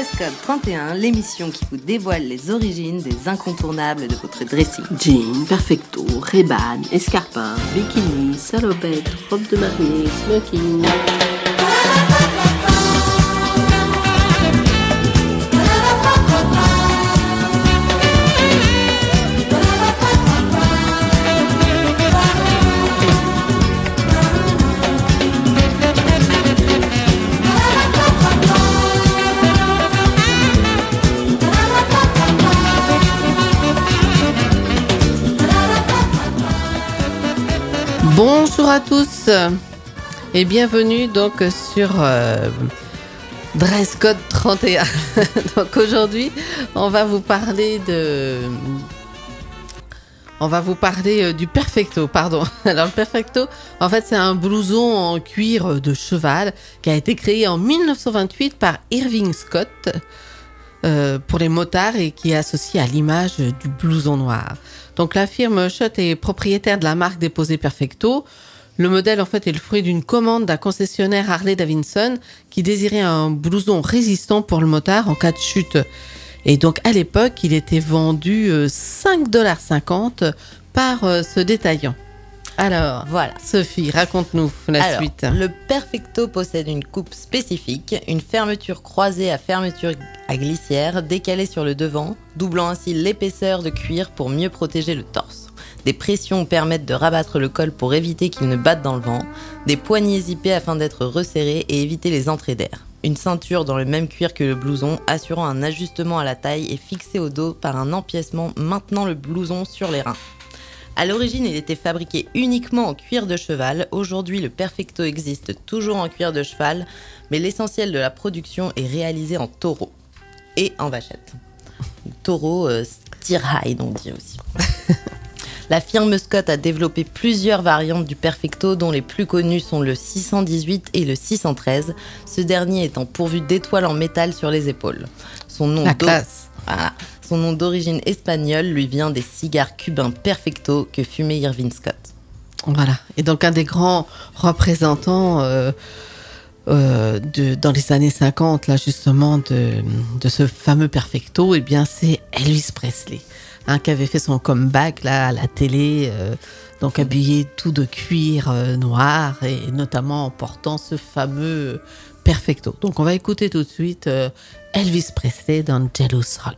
Dress Code 31, l'émission qui vous dévoile les origines des incontournables de votre dressing. Jean, perfecto, Ray-Ban, escarpin, bikini, salopette, robe de mariée, smoking. Bonjour à tous et bienvenue donc sur Dress Code 31. Donc aujourd'hui, on va vous parler du Perfecto, pardon. Alors le Perfecto, en fait, c'est un blouson en cuir de cheval qui a été créé en 1928 par Irving Scott pour les motards et qui est associé à l'image du blouson noir. Donc la firme Schott est propriétaire de la marque déposée Perfecto. Le modèle en fait est le fruit d'une commande d'un concessionnaire Harley-Davidson qui désirait un blouson résistant pour le motard en cas de chute. Et donc à l'époque, il était vendu 5,50$ par ce détaillant. Alors, voilà, Sophie, raconte-nous la suite. Le Perfecto possède une coupe spécifique, une fermeture croisée à fermeture à glissière décalée sur le devant, doublant ainsi l'épaisseur de cuir pour mieux protéger le torse. Des pressions permettent de rabattre le col pour éviter qu'il ne batte dans le vent, des poignées zippées afin d'être resserrées et éviter les entrées d'air. Une ceinture dans le même cuir que le blouson, assurant un ajustement à la taille et fixée au dos par un empiècement maintenant le blouson sur les reins. À l'origine, il était fabriqué uniquement en cuir de cheval. Aujourd'hui, le Perfecto existe toujours en cuir de cheval, mais l'essentiel de la production est réalisé en taureau et en vachette. Taureau, steer hide, on dit aussi. La firme Scott a développé plusieurs variantes du Perfecto, dont les plus connues sont le 618 et le 613, ce dernier étant pourvu d'étoiles en métal sur les épaules. La classe. Voilà. Son nom d'origine espagnole lui vient des cigares cubains Perfecto que fumait Irving Scott. Voilà. Et donc un des grands représentants dans les années 50, là justement, de ce fameux Perfecto, eh bien c'est Elvis Presley, qui avait fait son comeback là à la télé, donc habillé tout de cuir noir et notamment en portant ce fameux Perfecto. Donc on va écouter tout de suite Elvis Presley dans Jealous Rock.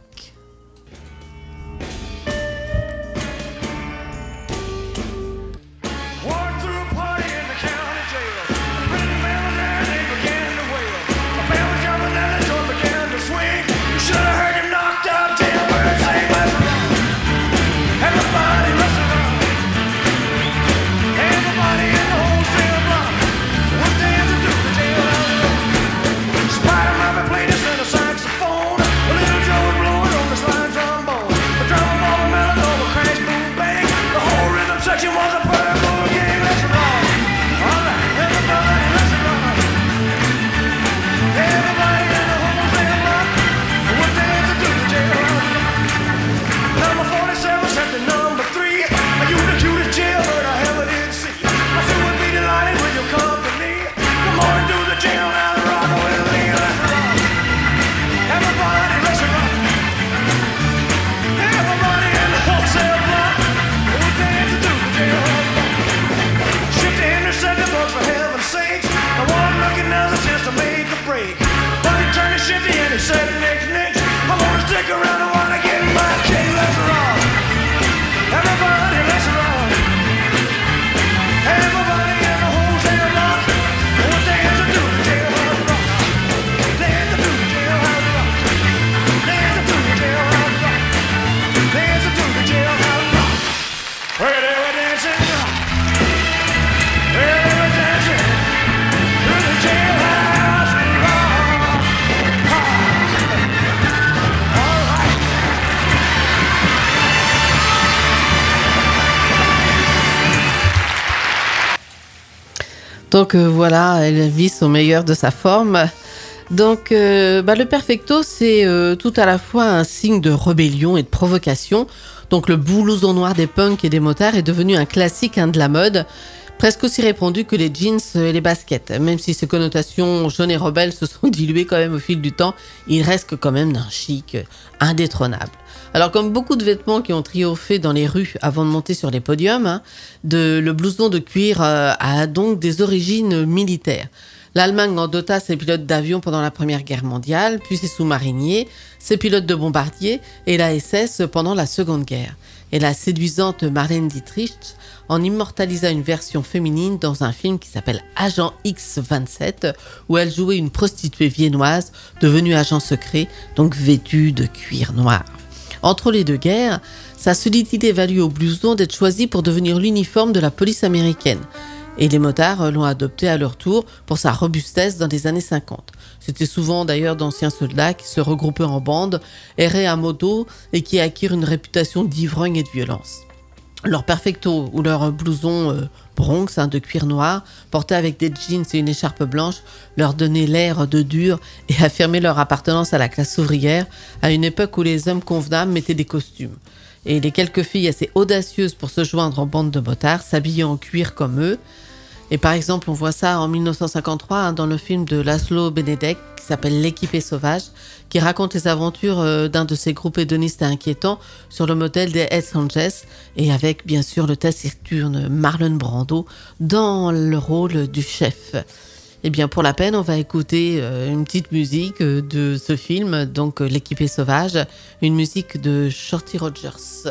Donc voilà, Elvis au meilleur de sa forme. Donc le Perfecto, c'est tout à la fois un signe de rébellion et de provocation. Donc le blouson noir des punks et des motards est devenu un classique de la mode. presque aussi répandu que les jeans et les baskets. Même si ces connotations jaunes et rebelles se sont diluées quand même au fil du temps, il reste quand même d'un chic indétrônable. Alors comme beaucoup de vêtements qui ont triomphé dans les rues avant de monter sur les podiums, le blouson de cuir a donc des origines militaires. L'Allemagne en dota ses pilotes d'avion pendant la Première Guerre mondiale, puis ses sous-mariniers, ses pilotes de bombardiers et la SS pendant la Seconde Guerre. Et la séduisante Marlène Dietrich en immortalisa une version féminine dans un film qui s'appelle Agent X27, où elle jouait une prostituée viennoise devenue agent secret, donc vêtue de cuir noir. Entre les deux guerres, sa solidité valut au blouson d'être choisi pour devenir l'uniforme de la police américaine. Et les motards l'ont adopté à leur tour pour sa robustesse dans les années 50. C'était souvent d'ailleurs d'anciens soldats qui se regroupaient en bande, erraient à moto et qui acquirent une réputation d'ivrogne et de violence. Leur perfecto ou leur blouson Bronx de cuir noir, porté avec des jeans et une écharpe blanche, leur donnait l'air de dur et affirmait leur appartenance à la classe ouvrière à une époque où les hommes convenables mettaient des costumes. Et les quelques filles assez audacieuses pour se joindre en bande de motards s'habillaient en cuir comme eux. Et par exemple, on voit ça en 1953 dans le film de Laszlo Benedek qui s'appelle L'équipé sauvage, qui raconte les aventures d'un de ces groupes hédonistes inquiétants sur le modèle des Hells Angels et avec bien sûr le taciturne Marlon Brando dans le rôle du chef. Et bien pour la peine, on va écouter une petite musique de ce film, donc L'équipé sauvage, une musique de Shorty Rogers.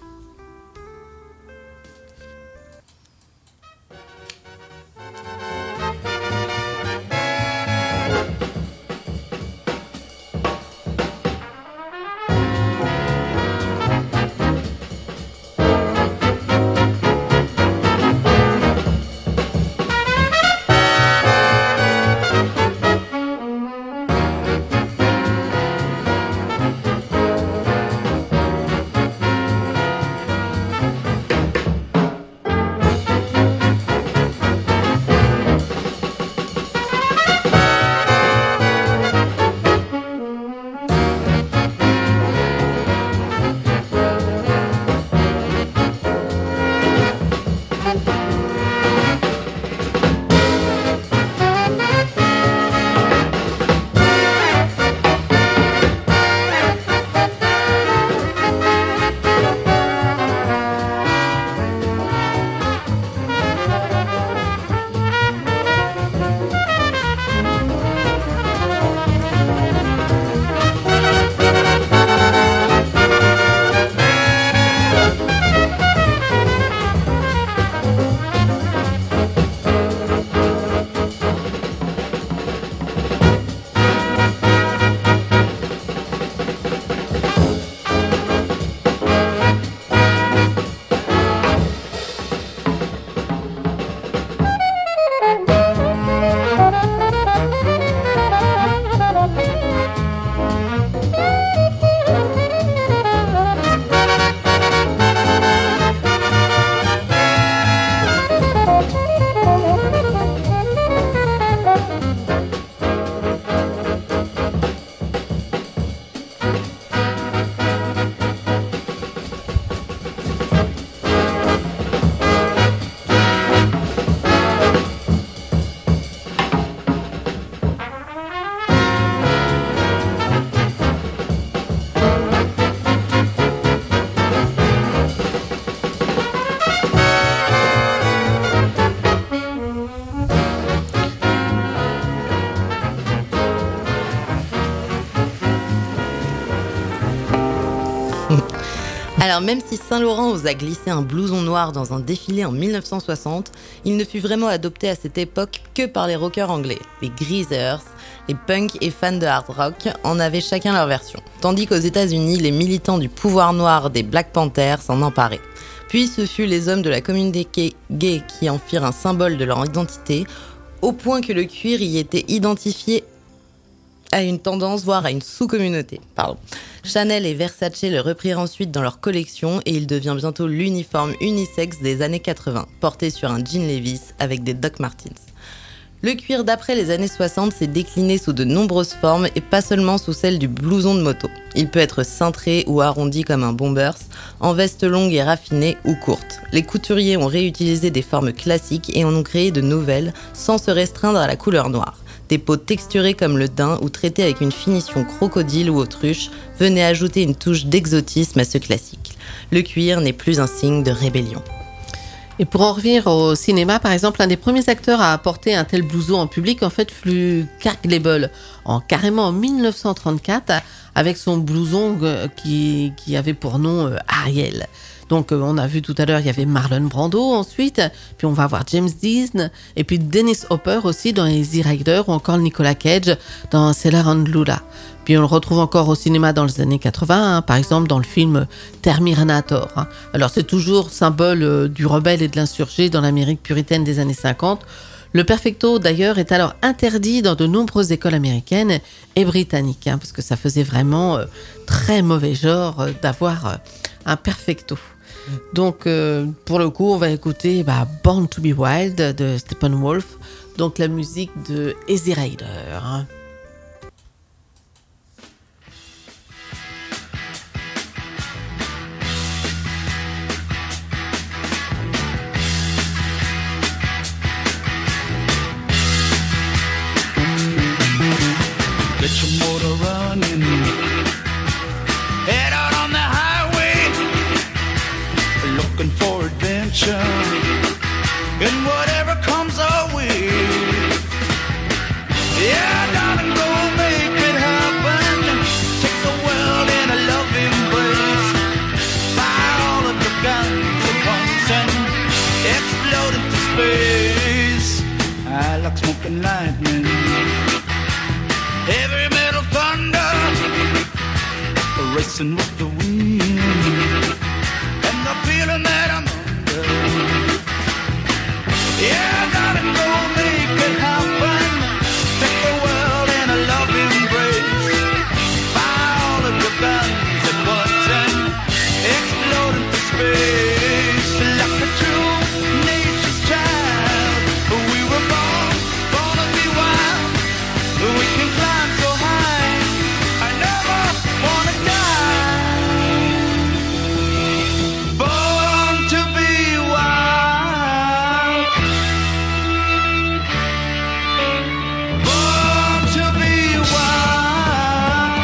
Alors même si Saint-Laurent osa glisser un blouson noir dans un défilé en 1960, il ne fut vraiment adopté à cette époque que par les rockers anglais. Les Greasers, les punks et fans de hard rock en avaient chacun leur version. Tandis qu'aux États-Unis, les militants du pouvoir noir des Black Panthers s'en emparaient. Puis ce fut les hommes de la communauté gay qui en firent un symbole de leur identité, au point que le cuir y était identifié à une tendance, voire à une sous-communauté. Chanel et Versace le reprirent ensuite dans leur collection et il devient bientôt l'uniforme unisexe des années 80, porté sur un jean Levi's avec des Doc Martens. Le cuir d'après les années 60 s'est décliné sous de nombreuses formes et pas seulement sous celle du blouson de moto. Il peut être cintré ou arrondi comme un bombers, en veste longue et raffinée ou courte. Les couturiers ont réutilisé des formes classiques et en ont créé de nouvelles sans se restreindre à la couleur noire. Des peaux texturées comme le daim ou traitées avec une finition crocodile ou autruche venaient ajouter une touche d'exotisme à ce classique. Le cuir n'est plus un signe de rébellion. Et pour en revenir au cinéma, par exemple, un des premiers acteurs à apporter un tel blouson en public, en fait, fut Clark Gable, carrément en 1934, avec son blouson qui avait pour nom Ariel. Donc, on a vu tout à l'heure, il y avait Marlon Brando ensuite, puis on va voir James Dean, et puis Dennis Hopper aussi dans Easy Rider, ou encore Nicolas Cage dans Sailor and Lula. Puis on le retrouve encore au cinéma dans les années 80, par exemple dans le film Terminator. Alors c'est toujours symbole du rebelle et de l'insurgé dans l'Amérique puritaine des années 50. Le perfecto d'ailleurs est alors interdit dans de nombreuses écoles américaines et britanniques, parce que ça faisait vraiment très mauvais genre d'avoir un perfecto. Donc pour le coup on va écouter Born to be Wild de Steppenwolf, donc la musique de Easy Rider. Get your motor running, head out on the highway, looking for adventure, and whatever comes our way. Yeah, darling, go make it happen, take the world in a loving embrace, fire all of your guns at once and explode into space. I like smoking lightning, heavy metal thunder, racing with the wind, and the feeling that I'm under. Yeah, darling, go make it happen, take the world in a loving embrace, fire all of your guns at once and explode into space. Like a true nature's child, we were born to be wild. We can climb so high, I never wanna die. Born to be wild, born to be wild.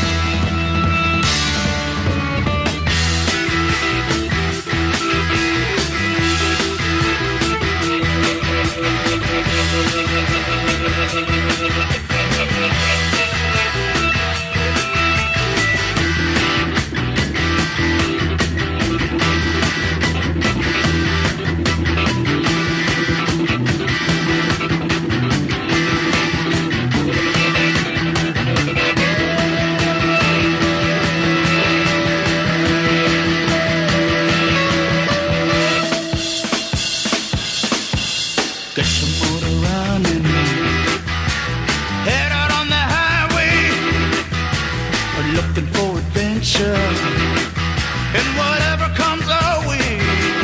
Get your motor running, head out on the highway, looking for adventure, and whatever comes our way.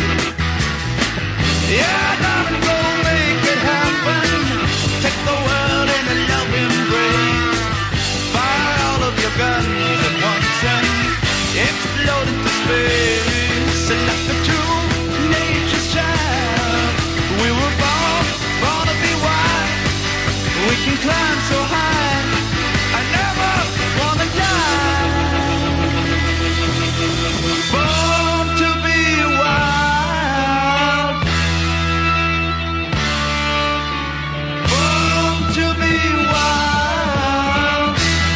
Yeah, darling, go make it happen, take the world in a loving embrace, fire all of your guns at once and explode into space. And like the true nature's child, we were born to be wild. We can climb so high, I never wanna die. Born to be wild, born to be wild.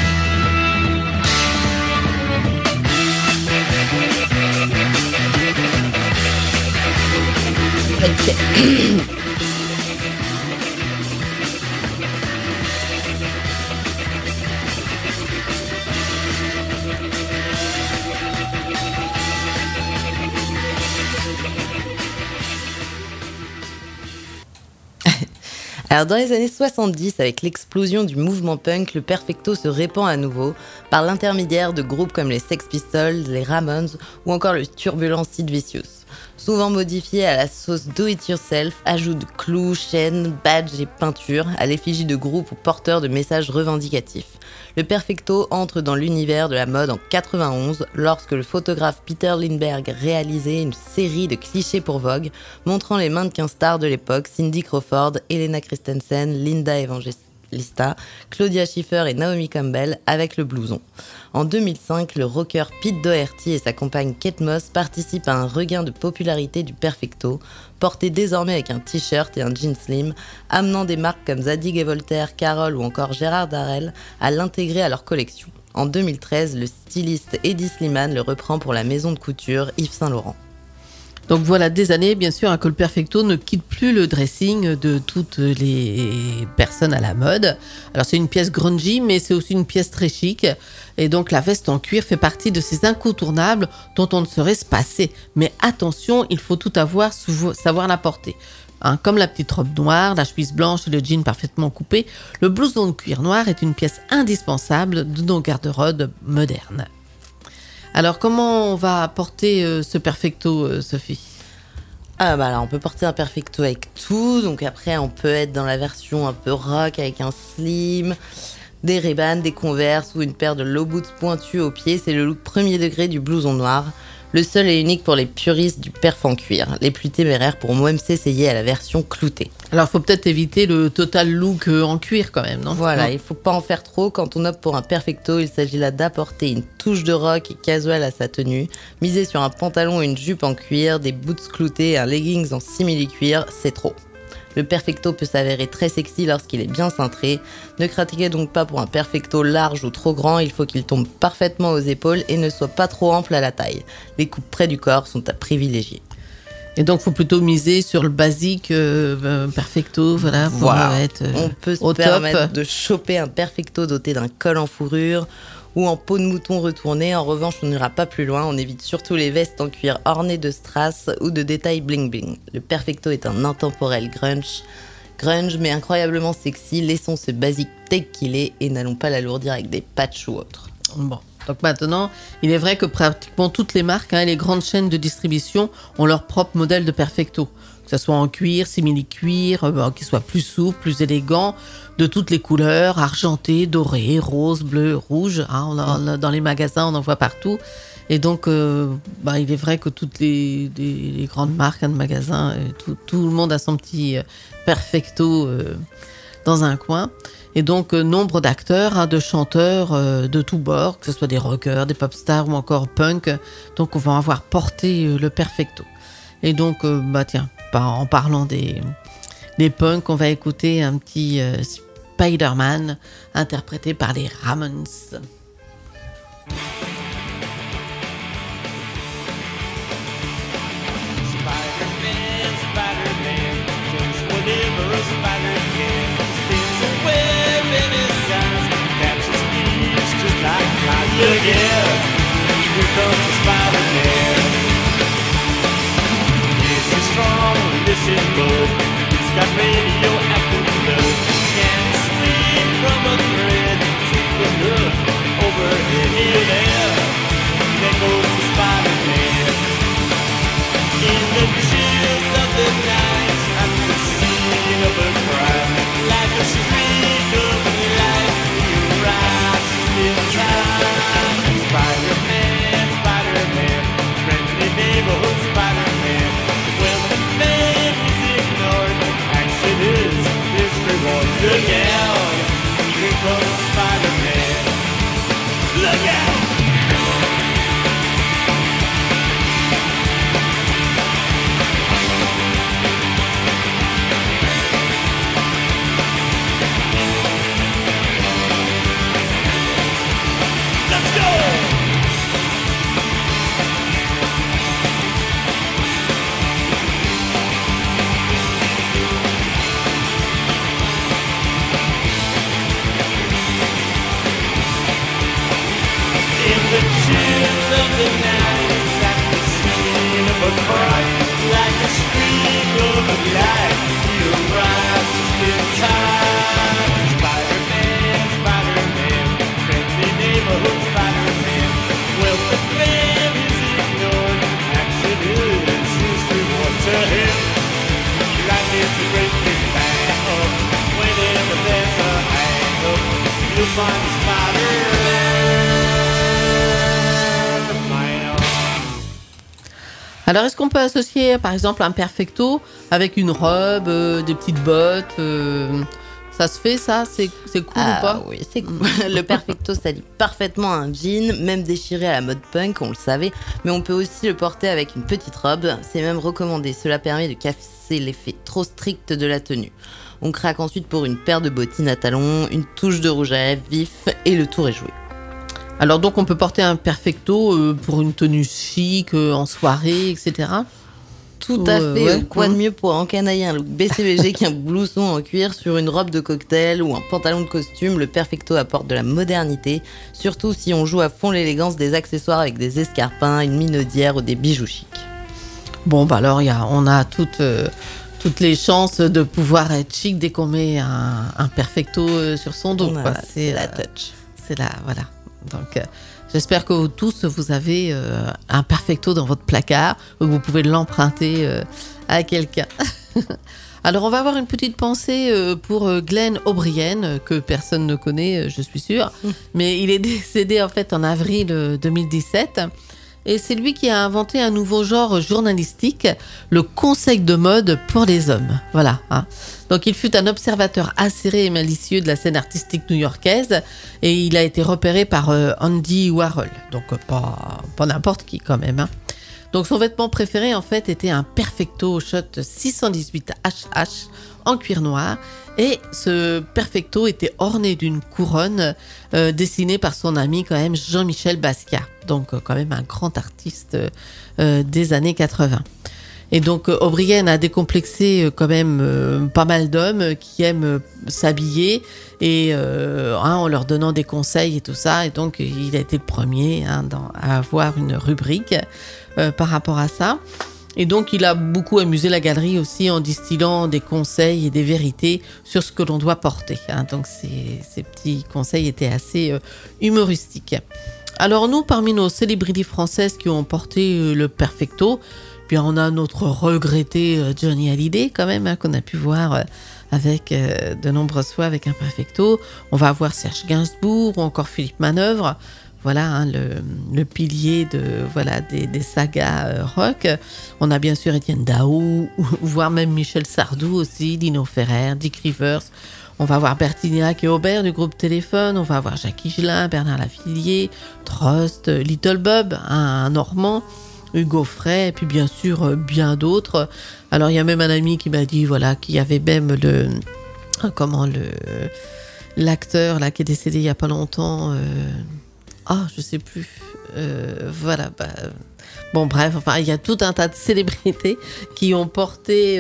Alors dans les années 70, avec l'explosion du mouvement punk, le perfecto se répand à nouveau par l'intermédiaire de groupes comme les Sex Pistols, les Ramones ou encore le turbulent Sid Vicious. Souvent modifié à la sauce do-it-yourself, ajout de clous, chaînes, badges et peintures à l'effigie de groupes ou porteurs de messages revendicatifs. Le perfecto entre dans l'univers de la mode en 91 lorsque le photographe Peter Lindbergh réalisait une série de clichés pour Vogue montrant les mannequins stars de l'époque, Cindy Crawford, Helena Christensen, Linda Evangelista, Claudia Schiffer et Naomi Campbell avec le blouson. En 2005, le rocker Pete Doherty et sa compagne Kate Moss participent à un regain de popularité du perfecto, porté désormais avec un t-shirt et un jean slim, amenant des marques comme Zadig & Voltaire, Carol ou encore Gérard Darrel à l'intégrer à leur collection. En 2013, le styliste Eddie Slimane le reprend pour la maison de couture Yves Saint Laurent. Donc voilà des années, bien sûr, que le perfecto ne quitte plus le dressing de toutes les personnes à la mode. Alors c'est une pièce grungy, mais c'est aussi une pièce très chic. Et donc la veste en cuir fait partie de ces incontournables dont on ne saurait se passer. Mais attention, il faut tout savoir la porter. Comme la petite robe noire, la chemise blanche et le jean parfaitement coupé, le blouson de cuir noir est une pièce indispensable de nos garde-robes modernes. Alors, comment on va porter ce perfecto, Sophie ? Alors on peut porter un perfecto avec tout. Donc après, on peut être dans la version un peu rock avec un slim, des Ray-Ban, des Converse ou une paire de low boots pointus aux pieds. C'est le look premier degré du blouson noir. Le seul et unique pour les puristes du perf en cuir. Les plus téméraires pourront même s'essayer à la version cloutée. Alors, il faut peut-être éviter le total look en cuir quand même, non ? Voilà, Non. il faut pas en faire trop. Quand on opte pour un perfecto, il s'agit là d'apporter une touche de rock et casual à sa tenue. Miser sur un pantalon et une jupe en cuir, des boots cloutés et un leggings en simili-cuir, c'est trop. Le perfecto peut s'avérer très sexy lorsqu'il est bien cintré. Ne critiquez donc pas pour un perfecto large ou trop grand, il faut qu'il tombe parfaitement aux épaules et ne soit pas trop ample à la taille. Les coupes près du corps sont à privilégier. Et donc, il faut plutôt miser sur le basique perfecto, voilà, pour être On peut se au permettre top. de choper un perfecto doté d'un col en fourrure ou en peau de mouton retournée. En revanche, on n'ira pas plus loin. On évite surtout les vestes en cuir ornées de strass ou de détails bling-bling. Le perfecto est un intemporel grunge, mais incroyablement sexy. Laissons ce basique tel qu'il est et n'allons pas l'alourdir avec des patchs ou autres. Bon. Donc maintenant, il est vrai que pratiquement toutes les marques et les grandes chaînes de distribution ont leur propre modèle de perfecto. Que ce soit en cuir, simili-cuir, qu'il soit plus souple, plus élégant, de toutes les couleurs, argenté, doré, rose, bleu, rouge. Dans les magasins, on en voit partout. Et donc, il est vrai que toutes les grandes marques de magasins, tout le monde a son petit perfecto dans un coin. Et donc, nombre d'acteurs, de chanteurs de tous bords, que ce soit des rockers, des pop stars ou encore punk. Donc, on va avoir porté le perfecto. Et donc, en parlant des punks, on va écouter un petit Spider-Man interprété par les Ramones. Spider-Man, Spider-Man, does whatever a spider can. Spins a web in his eyes, catches thieves just like flies. Look out, here comes the Spider-Man. This is strong, this is good. He's got radioactive blood. Can't sleep from a thread. Take the hook over here there. There goes the Spider-Man. In the chills of the night, at the scene of a crime, like a streak of light, we rise in time. Spider-Man, Spider-Man, friendly neighborhood Spider-Man. Well, the man is ignored, action is find Spider-Man. Alors, est-ce qu'on peut associer, par exemple, un perfecto avec une robe, des petites bottes ça se fait, ça? C'est cool ou pas? Oui, c'est cool. Le perfecto, ça lie parfaitement un jean, même déchiré à la mode punk, on le savait. Mais on peut aussi le porter avec une petite robe. C'est même recommandé. Cela permet de casser l'effet trop strict de la tenue. On craque ensuite pour une paire de bottines à talons, une touche de rouge à lèvres vif et le tour est joué. Alors, donc, on peut porter un perfecto pour une tenue chic, en soirée, etc. Tout à fait. Ouais. Quoi de mieux pour encanailler un look BCBG qu'un blouson en cuir sur une robe de cocktail ou un pantalon de costume? Le perfecto apporte de la modernité, surtout si on joue à fond l'élégance des accessoires avec des escarpins, une minaudière ou des bijoux chics. Bon, bah alors, on a toutes les chances de pouvoir être chic dès qu'on met un perfecto sur son dos. Voilà, Quoi. c'est la touch. C'est là, voilà. Donc, j'espère que vous tous, vous avez un perfecto dans votre placard ou que vous pouvez l'emprunter à quelqu'un. Alors, on va avoir une petite pensée pour Glenn O'Brien, que personne ne connaît, je suis sûre. Mais il est décédé, en fait, en avril 2017. Et c'est lui qui a inventé un nouveau genre journalistique, le conseil de mode pour les hommes. Voilà. Hein. Donc, il fut un observateur acéré et malicieux de la scène artistique new-yorkaise et il a été repéré par Andy Warhol. Donc, pas n'importe qui quand même. Hein. Donc, son vêtement préféré, en fait, était un perfecto shot 618 HH en cuir noir. Et ce perfecto était orné d'une couronne dessinée par son ami quand même Jean-Michel Basquiat. Donc quand même un grand artiste des années 80. Et donc O'Brien a décomplexé quand même pas mal d'hommes qui aiment s'habiller et en leur donnant des conseils et tout ça. Et donc il a été le premier à avoir une rubrique par rapport à ça. Et donc, il a beaucoup amusé la galerie aussi en distillant des conseils et des vérités sur ce que l'on doit porter. Hein. Donc, ces petits conseils étaient assez humoristiques. Alors, nous, parmi nos célébrités françaises qui ont porté le perfecto, bien, on a notre regretté Johnny Hallyday quand même, hein, qu'on a pu voir avec de nombreuses fois avec un perfecto. On va avoir Serge Gainsbourg ou encore Philippe Manœuvre. Voilà, hein, le pilier des sagas rock. On a bien sûr Étienne Daou, voire même Michel Sardou aussi, Dino Ferrer, Dick Rivers. On va avoir Bertignac et Aubert du groupe Téléphone. On va avoir Jacques Higelin, Bernard Lavilliers, Trost, Little Bob, un Normand, Hugo Frey, et puis bien sûr bien d'autres. Alors il y a même un ami qui m'a dit qu'il y avait même l'acteur là qui est décédé il y a pas longtemps. Je sais plus. Bon, bref, enfin, il y a tout un tas de célébrités qui ont porté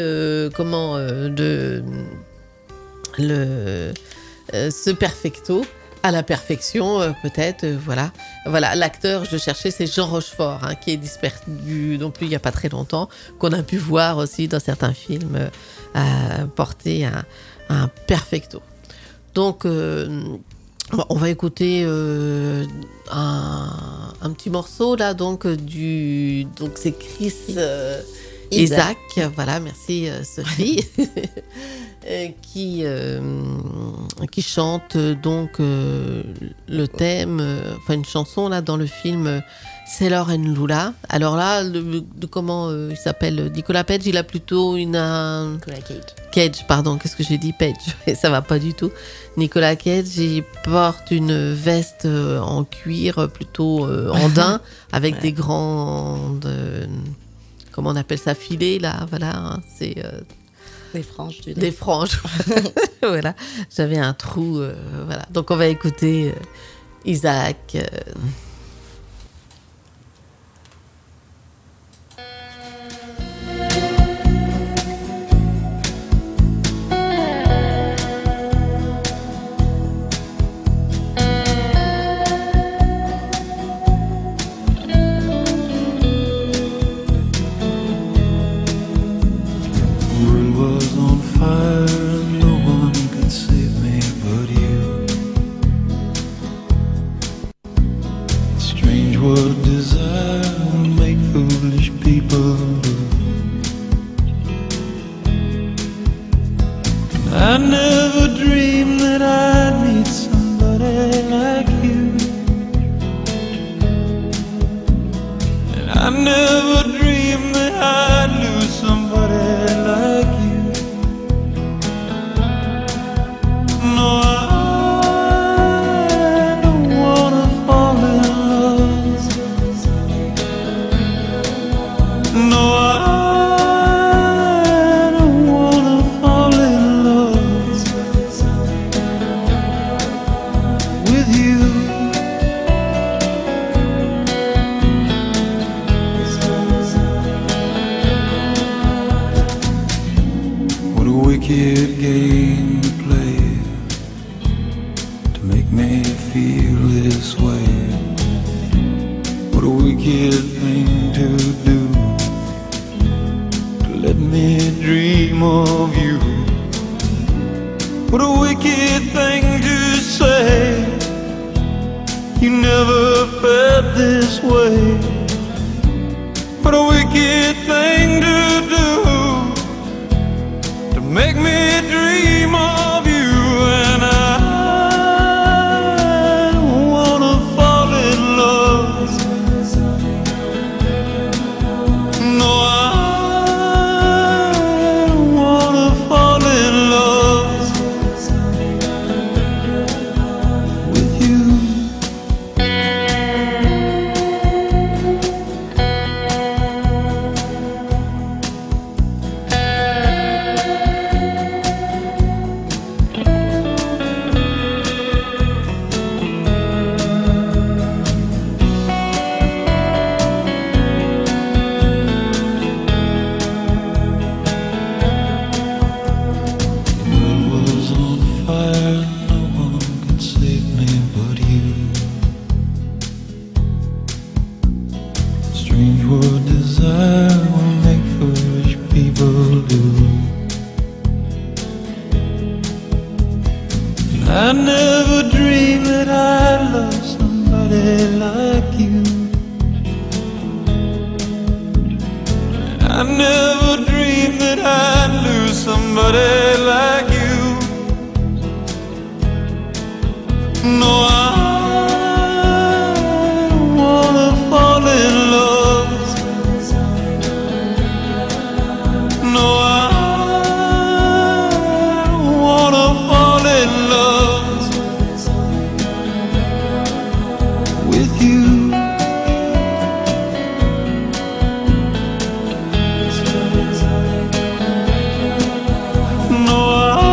ce perfecto à la perfection, peut-être. Voilà, l'acteur, je cherchais, c'est Jean Rochefort, hein, qui est disparu non plus il n'y a pas très longtemps, qu'on a pu voir aussi dans certains films porter un perfecto. Donc, on va écouter un petit morceau là, donc c'est Chris Isaak. Voilà, merci Sophie, qui chante donc le thème, une chanson là dans le film Sailor and Lula. Alors là, comment il s'appelle, Nicolas Cage, il a plutôt Nicolas Cage, pardon, qu'est-ce que j'ai dit, Page, ça va pas du tout. Nicolas Cage, il porte une veste en cuir plutôt en daim avec des grandes, comment on appelle ça, filets là, voilà, hein, c'est des franges. Des franges, voilà. J'avais un trou, voilà. Donc on va écouter Isaac. make me feel this way. What a wicked thing to do, to let me dream of you. What a wicked thing to say, you never felt this way. What a wicked thing to do, to make me dream of you. And I wanna fall in love. No, I wanna fall in love with you. I never dreamed that I'd love somebody like you. I never dreamed that I'd lose somebody like you. No, I wanna fall in love. No, I wanna fall in love with you. No,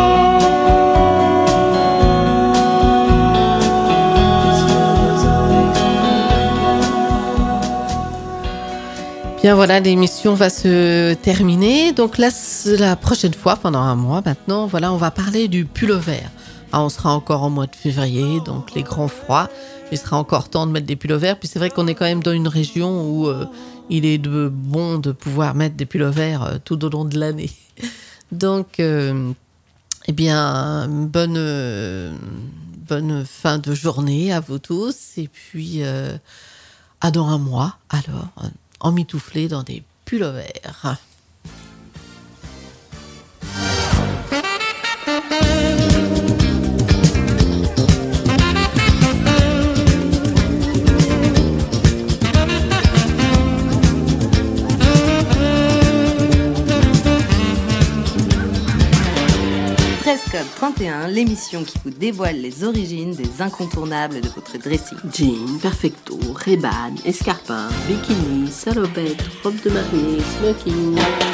Bien voilà, l'émission va se terminer. Donc là, la prochaine fois, pendant un mois maintenant, voilà, on va parler du pullover. Ah, on sera encore en mois de février, donc les grands froids. Il sera encore temps de mettre des pullovers. Puis c'est vrai qu'on est quand même dans une région où il est bon de pouvoir mettre des pullovers tout au long de l'année. Donc, eh bien, bonne fin de journée à vous tous. Et puis, à dans un mois, alors, emmitouflés dans des pullovers. Code 31, l'émission qui vous dévoile les origines des incontournables de votre dressing. Jean, perfecto, Ray-Ban, escarpin, bikini, salopette, robe de mariée, smoking.